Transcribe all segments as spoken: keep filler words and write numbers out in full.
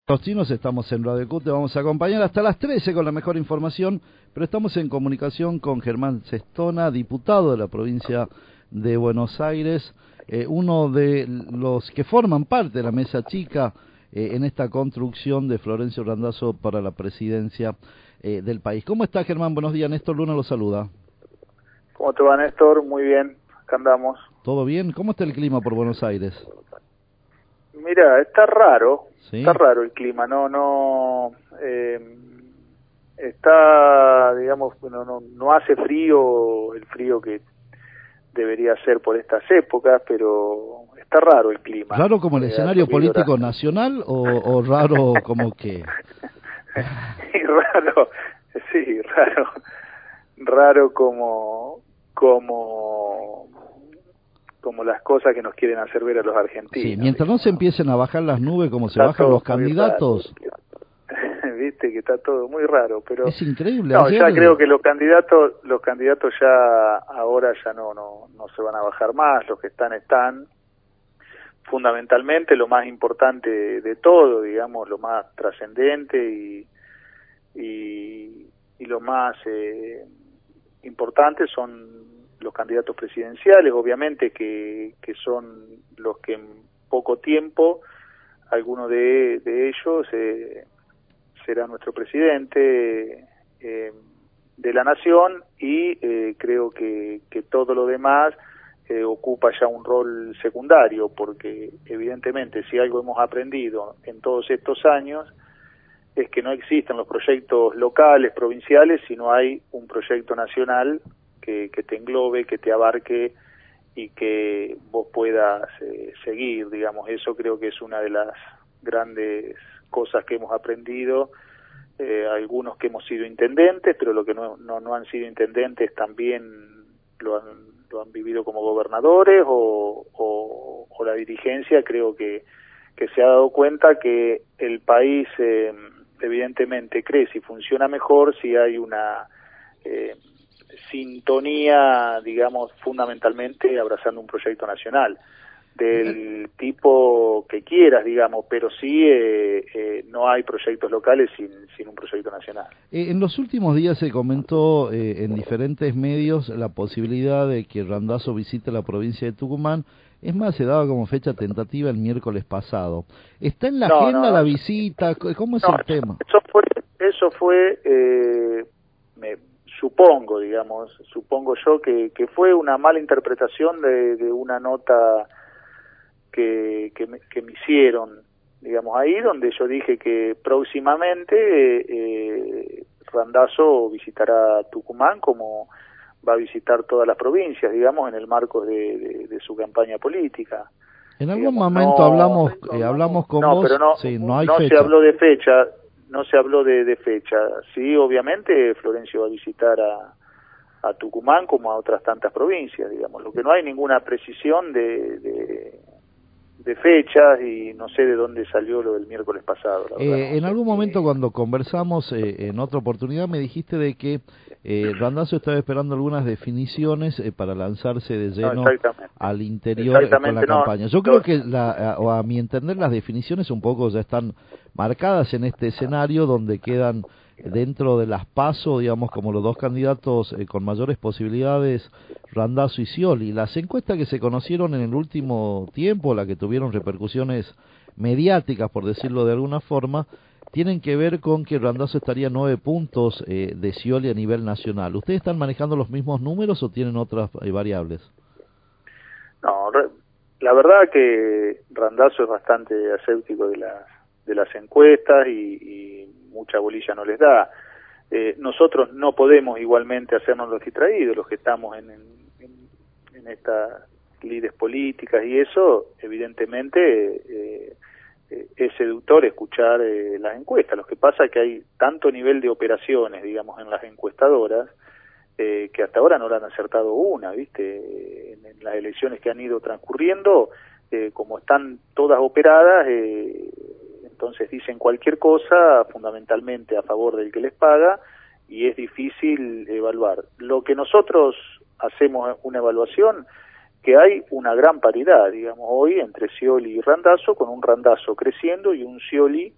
Los chinos, estamos en Radio Cut, te vamos a acompañar hasta las trece con la mejor información, pero estamos en comunicación con Germán Cestona, diputado de la provincia de Buenos Aires, eh, uno de los que forman parte de la mesa chica eh, en esta construcción de Florencio Randazzo para la presidencia eh, del país. ¿Cómo está, Germán? Buenos días, Néstor Luna lo saluda. ¿Cómo te va, Néstor? Muy bien, acá andamos. ¿Todo bien? ¿Cómo está el clima por Buenos Aires? Mira, está raro, ¿Sí? está raro el clima, no, no, eh, está, digamos, no, no, no hace frío, el frío que debería ser por estas épocas, pero está raro el clima. ¿Raro como el eh, escenario político nacional o, o raro como que? Sí, raro, sí, raro, raro como, como... como las cosas que nos quieren hacer ver a los argentinos. Sí, mientras no se empiecen a bajar las nubes como se está bajan los candidatos. Raro. Viste que está todo muy raro, pero es increíble. No, ayer... ya creo que los candidatos, los candidatos ya ahora ya no, no, no se van a bajar más, los que están están. Fundamentalmente lo más importante de, de todo, digamos, lo más trascendente y, y y lo más eh, importante son los candidatos presidenciales, obviamente que, que son los que en poco tiempo, alguno de, de ellos eh, será nuestro presidente eh, de la nación y eh, creo que, que todo lo demás eh, ocupa ya un rol secundario, porque evidentemente si algo hemos aprendido en todos estos años es que no existen los proyectos locales, provinciales, sino hay un proyecto nacional Que, que te englobe, que te abarque y que vos puedas eh, seguir, digamos. Eso creo que es una de las grandes cosas que hemos aprendido, eh, algunos que hemos sido intendentes, pero lo que no, no, no han sido intendentes también lo han, lo han vivido como gobernadores o, o, o la dirigencia, creo que, que se ha dado cuenta que el país eh, evidentemente crece y funciona mejor si hay una... Eh, sintonía, digamos, fundamentalmente abrazando un proyecto nacional del tipo que quieras, digamos, pero sí eh, eh, no hay proyectos locales sin, sin un proyecto nacional. Eh, en los últimos días se comentó eh, en diferentes medios la posibilidad de que Randazzo visite la provincia de Tucumán. Es más, se daba como fecha tentativa el miércoles pasado. ¿Está en la no, agenda no, la no, visita? ¿Cómo es no, el tema? Eso fue, eso fue eh, me, supongo, digamos, supongo yo que, que fue una mala interpretación de, de una nota que, que, me, que me hicieron, digamos, ahí donde yo dije que próximamente eh, Randazzo visitará Tucumán como va a visitar todas las provincias, digamos, en el marco de, de, de su campaña política. En algún digamos, momento no, hablamos eh, hablamos con no, vos, pero no, sí, no hay no fecha. se habló de fecha. No se habló de, de fecha. Sí, obviamente Florencio va a visitar a, a Tucumán como a otras tantas provincias, digamos. Lo que no hay ninguna precisión de, de, de fechas y no sé de dónde salió lo del miércoles pasado. La verdad, eh, no en sé. algún momento cuando conversamos eh, en otra oportunidad me dijiste de que eh, Randazzo estaba esperando algunas definiciones eh, para lanzarse de lleno no, al interior eh, con la no, campaña. Yo no, creo que, la, a, o a mi entender, las definiciones un poco ya están marcadas en este escenario donde quedan dentro de las PASO, digamos, como los dos candidatos eh, con mayores posibilidades, Randazzo y Scioli. Las encuestas que se conocieron en el último tiempo, las que tuvieron repercusiones mediáticas, por decirlo de alguna forma, tienen que ver con que Randazzo estaría a nueve puntos eh, de Scioli a nivel nacional. ¿Ustedes están manejando los mismos números o tienen otras eh, variables? No, la verdad que Randazzo es bastante aséptico de las de las encuestas y, y mucha bolilla no les da. Eh, nosotros no podemos igualmente hacernos los distraídos, los que estamos en, en, en estas lides políticas y eso, evidentemente eh, eh, es seductor escuchar eh, las encuestas. Lo que pasa es que hay tanto nivel de operaciones, digamos, en las encuestadoras, eh, que hasta ahora no le han acertado una, ¿viste? En, en las elecciones que han ido transcurriendo, eh, como están todas operadas, eh, entonces dicen cualquier cosa fundamentalmente a favor del que les paga y es difícil evaluar. Lo que nosotros hacemos una evaluación, que hay una gran paridad, digamos, hoy entre Scioli y Randazzo, con un Randazzo creciendo y un Scioli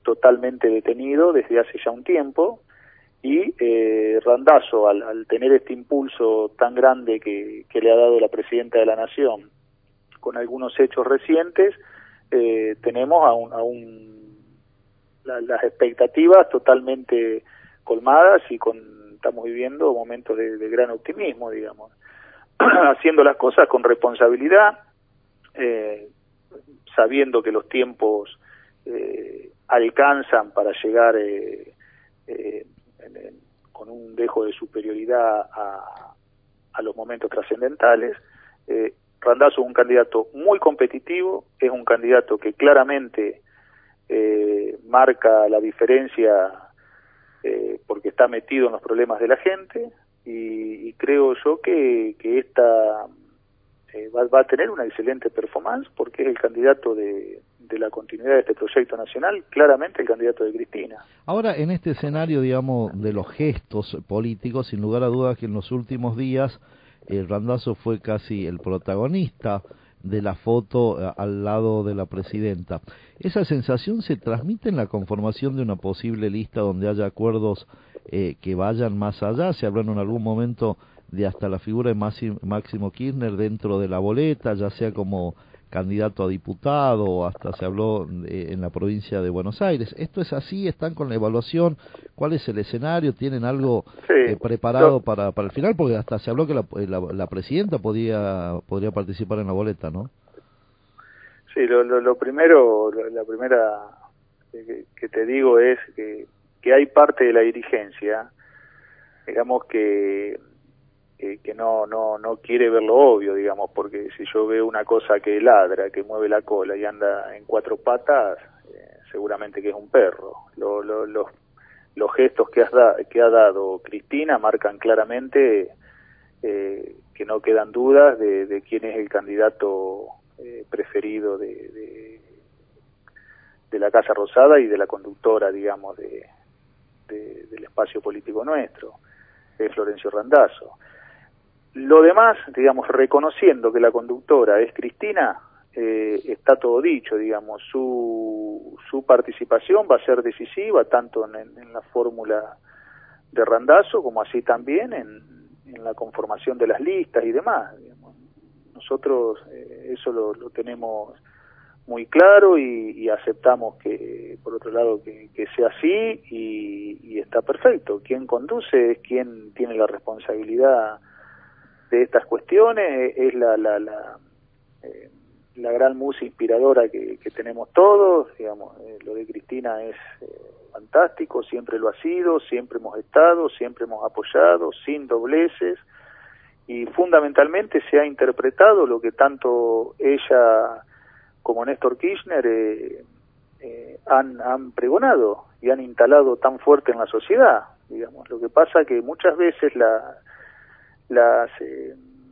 totalmente detenido desde hace ya un tiempo, y eh, Randazzo, al, al tener este impulso tan grande que, que le ha dado la Presidenta de la Nación, con algunos hechos recientes, eh, tenemos a un, a un la, las expectativas totalmente colmadas y con, estamos viviendo momentos de, de gran optimismo, digamos, haciendo las cosas con responsabilidad, eh, sabiendo que los tiempos eh, alcanzan para llegar eh, eh, en, en, con un dejo de superioridad a, a los momentos trascendentales. eh, Randazzo es un candidato muy competitivo, es un candidato que claramente eh, marca la diferencia eh, porque está metido en los problemas de la gente, y, y creo yo que, que esta eh, va, va a tener una excelente performance porque es el candidato de, de la continuidad de este proyecto nacional, claramente el candidato de Cristina. Ahora, en este escenario, digamos, de los gestos políticos, sin lugar a dudas que en los últimos días el Randazzo fue casi el protagonista de la foto eh, al lado de la presidenta. ¿Esa sensación se transmite en la conformación de una posible lista donde haya acuerdos eh, que vayan más allá? Se habló en algún momento de hasta la figura de Máximo Kirchner dentro de la boleta, ya sea como candidato a diputado, o hasta se habló de, en la provincia de Buenos Aires. ¿Esto es así? ¿Están con la evaluación? ¿Cuál es el escenario? ¿Tienen algo sí, eh, preparado lo, para, para el final? Porque hasta se habló que la, la, la presidenta podía, podría participar en la boleta, ¿no? Sí, lo, lo, lo primero, lo, la primera que, que te digo es que, que hay parte de la dirigencia, digamos, que que, que no no no quiere ver lo obvio, digamos, porque si yo veo una cosa que ladra, que mueve la cola y anda en cuatro patas, eh, seguramente que es un perro. Lo, lo, los, los gestos que, has da, que ha dado Cristina marcan claramente eh, que no quedan dudas de, de quién es el candidato eh, preferido de, de, de la Casa Rosada y de la conductora, digamos, de, de, del espacio político nuestro, es Florencio Randazzo. Lo demás, digamos, reconociendo que la conductora es Cristina, eh, está todo dicho, digamos, su, su participación va a ser decisiva tanto en, en la fórmula de Randazzo como así también en, en la conformación de las listas y demás, digamos. Nosotros eh, eso lo, lo tenemos muy claro y, y aceptamos que, por otro lado, que, que sea así y, y está perfecto. Quien conduce es quien tiene la responsabilidad de estas cuestiones, es la la la, eh, la gran musa inspiradora que, que tenemos todos, digamos, eh, lo de Cristina es eh, fantástico, siempre lo ha sido, siempre hemos estado, siempre hemos apoyado, sin dobleces, y fundamentalmente se ha interpretado lo que tanto ella como Néstor Kirchner eh, eh, han, han pregonado y han instalado tan fuerte en la sociedad, digamos. Lo que pasa que muchas veces la las eh,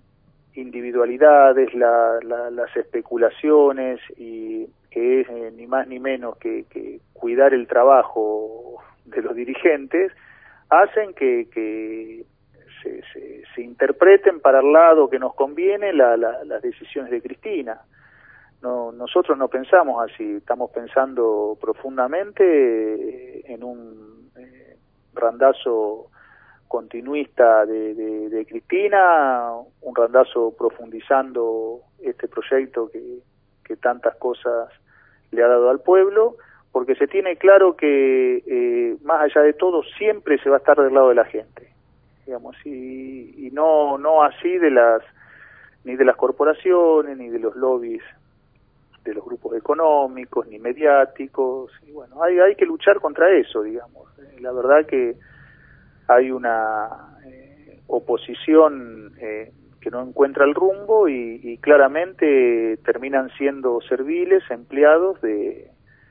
individualidades, la, la, las especulaciones, y que es eh, ni más ni menos que, que cuidar el trabajo de los dirigentes, hacen que, que se, se, se interpreten para el lado que nos conviene la, la, las decisiones de Cristina. No, nosotros no pensamos así, estamos pensando profundamente en un eh, Randazzo continuista de, de, de Cristina, un Randazzo profundizando este proyecto que, que tantas cosas le ha dado al pueblo, porque se tiene claro que eh, más allá de todo siempre se va a estar del lado de la gente, digamos, y, y no no así de las ni de las corporaciones ni de los lobbies de los grupos económicos ni mediáticos, y bueno, hay hay que luchar contra eso, digamos. La verdad que hay una eh, oposición eh, que no encuentra el rumbo y, y claramente terminan siendo serviles, empleados de,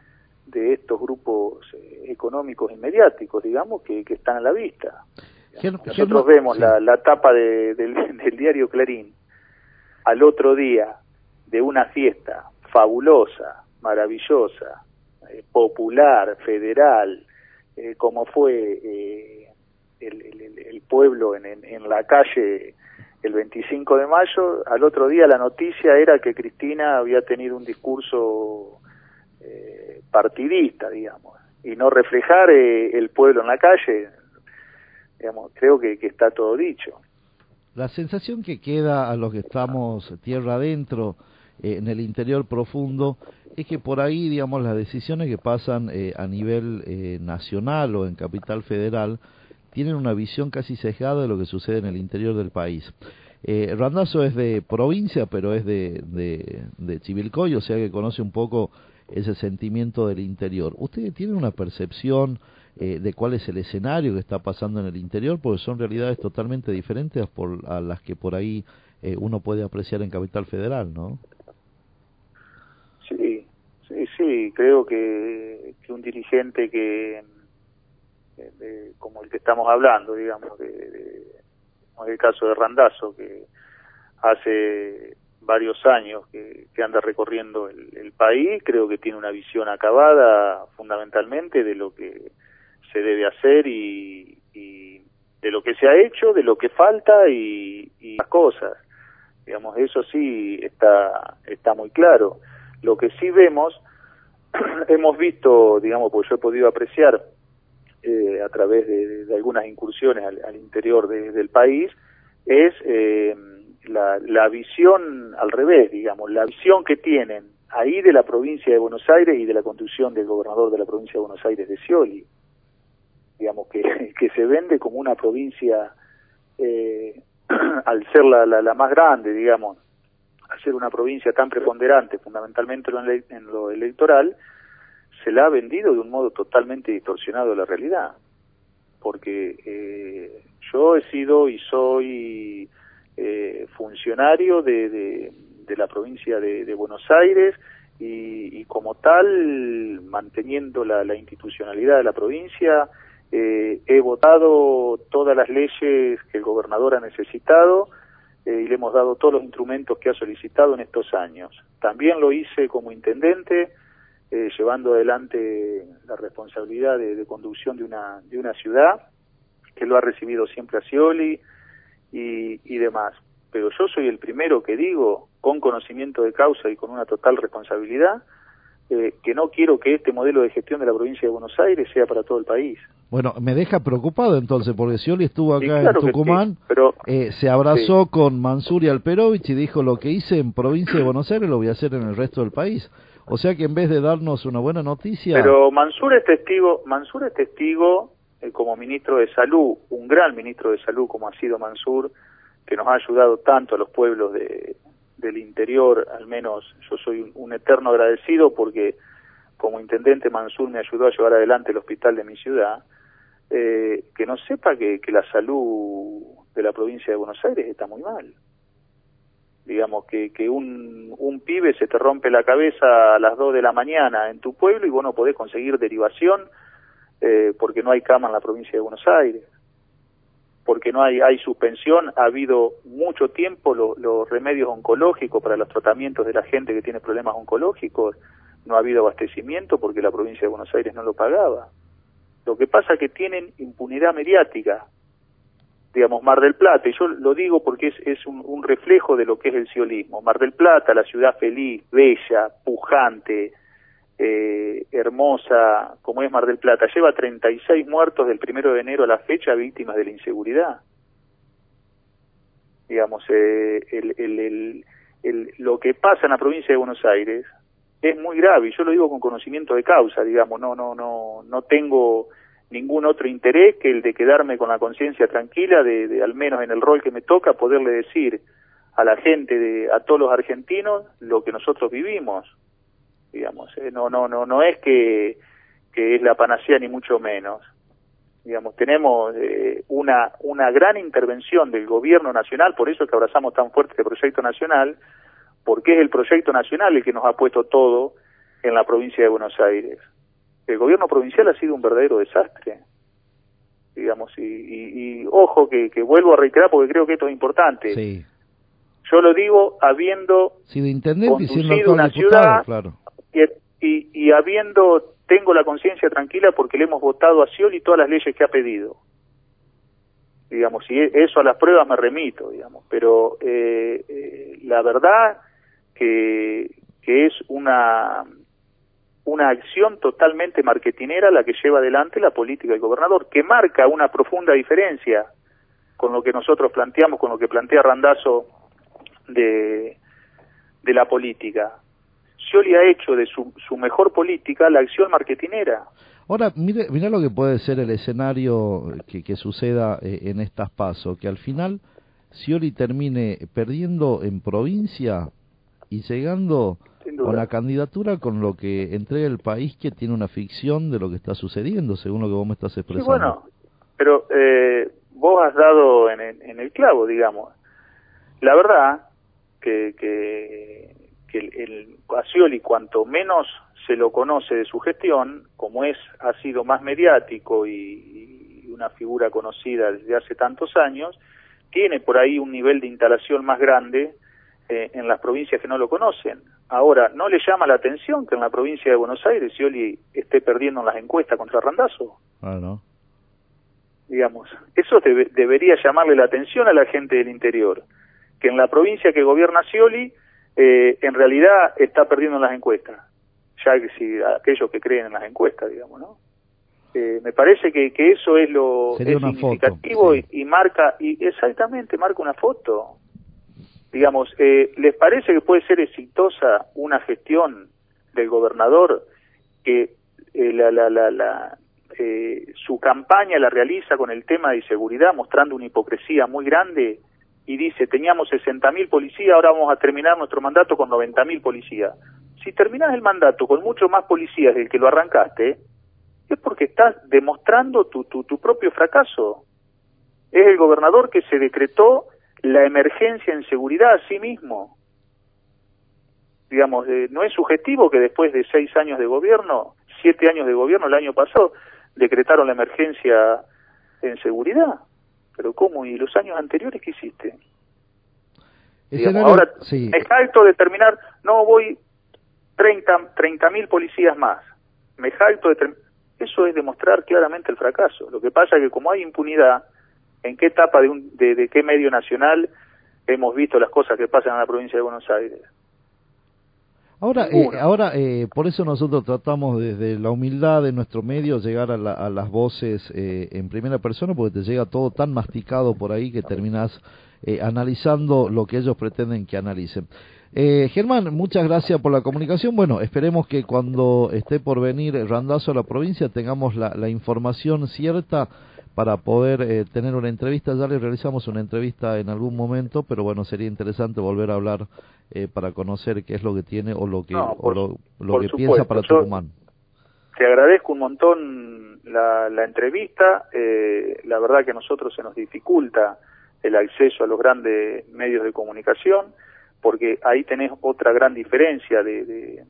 de estos grupos eh, económicos y mediáticos, digamos, que, que están a la vista. Ger Nosotros Ger vemos sí. la, la tapa de, del, del diario Clarín al otro día de una fiesta fabulosa, maravillosa, eh, popular, federal, eh, como fue... Eh, El, el, el pueblo en, en, en la calle el veinticinco de mayo, al otro día la noticia era que Cristina había tenido un discurso eh, partidista, digamos, y no reflejar eh, el pueblo en la calle, digamos, creo que, que está todo dicho. La sensación que queda a los que estamos tierra adentro, eh, en el interior profundo, es que por ahí, digamos, las decisiones que pasan eh, a nivel eh, nacional o en Capital Federal tienen una visión casi sesgada de lo que sucede en el interior del país. Eh, Randazzo es de provincia, pero es de, de, de Chivilcoy, o sea que conoce un poco ese sentimiento del interior. ¿Ustedes tienen una percepción eh, de cuál es el escenario que está pasando en el interior? Porque son realidades totalmente diferentes por, a las que por ahí eh, uno puede apreciar en Capital Federal, ¿no? Sí, sí, sí, creo que, que un dirigente que, de, de, como el que estamos hablando, digamos, de, de, como es el caso de Randazzo, que hace varios años que, que anda recorriendo el, el país, creo que tiene una visión acabada fundamentalmente de lo que se debe hacer y, y de lo que se ha hecho, de lo que falta y, y las cosas. Digamos, eso sí está, está muy claro. Lo que sí vemos, hemos visto, digamos, porque yo he podido apreciar eh, a través de, de algunas incursiones al, al interior de, del país, es eh, la, la visión al revés, digamos, la visión que tienen ahí de la provincia de Buenos Aires y de la conducción del gobernador de la provincia de Buenos Aires, de Scioli, digamos, que, que se vende como una provincia, eh, al ser la, la, la más grande, digamos, al ser una provincia tan preponderante, fundamentalmente en lo, en lo electoral, se la ha vendido de un modo totalmente distorsionado de la realidad. Porque eh, yo he sido y soy eh, funcionario de, de, de la provincia de, de Buenos Aires y, y como tal, manteniendo la, la institucionalidad de la provincia, eh, he votado todas las leyes que el gobernador ha necesitado eh, y le hemos dado todos los instrumentos que ha solicitado en estos años. También lo hice como intendente, Eh, llevando adelante la responsabilidad de, de conducción de una de una ciudad, que lo ha recibido siempre a Scioli y, y demás. Pero yo soy el primero que digo, con conocimiento de causa y con una total responsabilidad, eh, que no quiero que este modelo de gestión de la provincia de Buenos Aires sea para todo el país. Bueno, me deja preocupado entonces, porque Scioli estuvo acá claro en Tucumán, sí, pero, eh, se abrazó sí. con Mansur y Alperovich y dijo: lo que hice en provincia de Buenos Aires lo voy a hacer en el resto del país. O sea que en vez de darnos una buena noticia... Pero Mansur es testigo, Mansur es testigo eh, como ministro de Salud, un gran ministro de Salud como ha sido Mansur, que nos ha ayudado tanto a los pueblos de, del interior, al menos yo soy un, un eterno agradecido porque como intendente Mansur me ayudó a llevar adelante el hospital de mi ciudad, eh, que no sepa que, que la salud de la provincia de Buenos Aires está muy mal. Digamos, que, que un, un pibe se te rompe la cabeza a las dos de la mañana en tu pueblo y vos no podés conseguir derivación eh, porque no hay cama en la provincia de Buenos Aires, porque no hay, hay suspensión, ha habido mucho tiempo lo, los remedios oncológicos para los tratamientos de la gente que tiene problemas oncológicos, no ha habido abastecimiento porque la provincia de Buenos Aires no lo pagaba. Lo que pasa es que tienen impunidad mediática, digamos, Mar del Plata, y yo lo digo porque es, es un, un reflejo de lo que es el sciolismo. Mar del Plata, la ciudad feliz, bella, pujante, eh, hermosa, como es Mar del Plata, lleva treinta y seis muertos del primero de enero a la fecha víctimas de la inseguridad. Digamos, eh, el, el, el, el, lo que pasa en la provincia de Buenos Aires es muy grave, y yo lo digo con conocimiento de causa, digamos, no, no, no, no tengo ningún otro interés que el de quedarme con la conciencia tranquila de, de, al menos en el rol que me toca, poderle decir a la gente, de, a todos los argentinos, lo que nosotros vivimos, digamos, ¿eh? no, no, no, no es que, que es la panacea ni mucho menos, digamos, tenemos eh, una, una gran intervención del gobierno nacional, por eso es que abrazamos tan fuerte este proyecto nacional, porque es el proyecto nacional el que nos ha puesto todo en la provincia de Buenos Aires. El gobierno provincial ha sido un verdadero desastre, digamos, y, y, y ojo que, que vuelvo a reiterar porque creo que esto es importante. Sí. Yo lo digo habiendo sí, de intendente, conducido una diputado, ciudad claro. y, y, y habiendo, tengo la conciencia tranquila porque le hemos votado a Scioli todas las leyes que ha pedido. Digamos, y eso a las pruebas me remito, digamos, pero eh, eh, la verdad que, que es una... una acción totalmente marketinera la que lleva adelante la política del gobernador, que marca una profunda diferencia con lo que nosotros planteamos, con lo que plantea Randazzo de, de la política. Scioli ha hecho de su, su mejor política la acción marketinera. Ahora, mire, mira lo que puede ser el escenario que, que suceda eh, en estas PASO, que al final Scioli termine perdiendo en provincia y llegando con la candidatura con lo que entrega el país, que tiene una ficción de lo que está sucediendo, según lo que vos me estás expresando. Sí, bueno, pero eh, vos has dado en el, en el clavo, digamos. La verdad que, que, que el, el a Scioli, cuanto menos se lo conoce de su gestión, como es ha sido más mediático y, y una figura conocida desde hace tantos años, tiene por ahí un nivel de instalación más grande eh, en las provincias que no lo conocen. Ahora, ¿no le llama la atención que en la provincia de Buenos Aires Scioli esté perdiendo en las encuestas contra Randazzo? Ah, no. Digamos, eso debe, debería llamarle la atención a la gente del interior, que en la provincia que gobierna Scioli, eh, en realidad está perdiendo en las encuestas, ya que si aquellos que creen en las encuestas, digamos, ¿no? Eh, me parece que, que eso es lo Sería es una significativo foto, sí. y, y marca, y exactamente marca una foto. Digamos, eh, ¿les parece que puede ser exitosa una gestión del gobernador que eh, la, la, la, la, eh, su campaña la realiza con el tema de inseguridad, mostrando una hipocresía muy grande, y dice, teníamos sesenta mil policías, ahora vamos a terminar nuestro mandato con noventa mil policías? Si terminás el mandato con mucho más policías del que lo arrancaste, es porque estás demostrando tu, tu, tu propio fracaso. Es el gobernador que se decretó la emergencia en seguridad a sí mismo. Digamos, eh, no es subjetivo que después de seis años de gobierno, siete años de gobierno el año pasado, decretaron la emergencia en seguridad. Pero ¿cómo? ¿Y los años anteriores qué hiciste? Digamos, ahora sí. me jacto de terminar, no voy treinta mil policías más. Me jacto de terminar. Eso es demostrar claramente el fracaso. Lo que pasa es que como hay impunidad, ¿en qué etapa de, un, de, de qué medio nacional hemos visto las cosas que pasan en la provincia de Buenos Aires? Ahora, eh, ahora eh, por eso nosotros tratamos desde la humildad de nuestro medio llegar a, la, a las voces eh, en primera persona, porque te llega todo tan masticado por ahí que terminas eh, analizando lo que ellos pretenden que analicen. Eh, Germán, muchas gracias por la comunicación. Bueno, esperemos que cuando esté por venir Randazzo a la provincia tengamos la, la información cierta para poder eh, tener una entrevista. Ya le realizamos una entrevista en algún momento, pero bueno, sería interesante volver a hablar eh, para conocer qué es lo que tiene o lo que, no, por, o lo, lo por que supuesto. piensa para Tucumán. Te agradezco un montón la, la entrevista. Eh, la verdad que a nosotros se nos dificulta el acceso a los grandes medios de comunicación, porque ahí tenés otra gran diferencia de, de,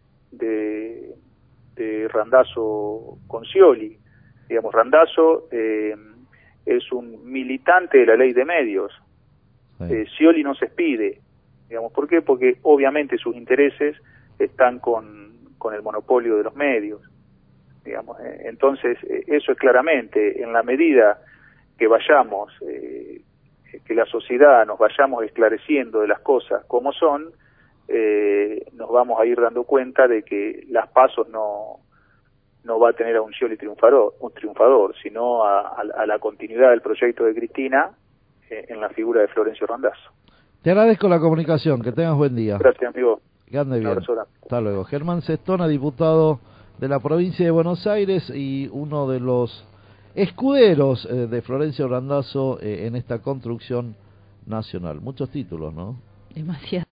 de, de Randazzo con Scioli. Digamos, Randazzo eh, es un militante de la ley de medios. Sí. Eh, Scioli no se expide. Digamos, ¿por qué? Porque obviamente sus intereses están con, con el monopolio de los medios. Digamos, eh, entonces, eh, eso es claramente, en la medida que vayamos, eh, que la sociedad nos vayamos esclareciendo de las cosas como son, eh, nos vamos a ir dando cuenta de que las pasos no no va a tener a un Scioli triunfador, un triunfador, sino a, a, a la continuidad del proyecto de Cristina eh, en la figura de Florencio Randazzo. Te agradezco la comunicación, que tengas buen día. Gracias, amigo. Que ande bien. Hasta luego. Germán Cestona, diputado de la provincia de Buenos Aires y uno de los escuderos eh, de Florencio Randazzo eh, en esta construcción nacional. Muchos títulos, ¿no? Demasiado.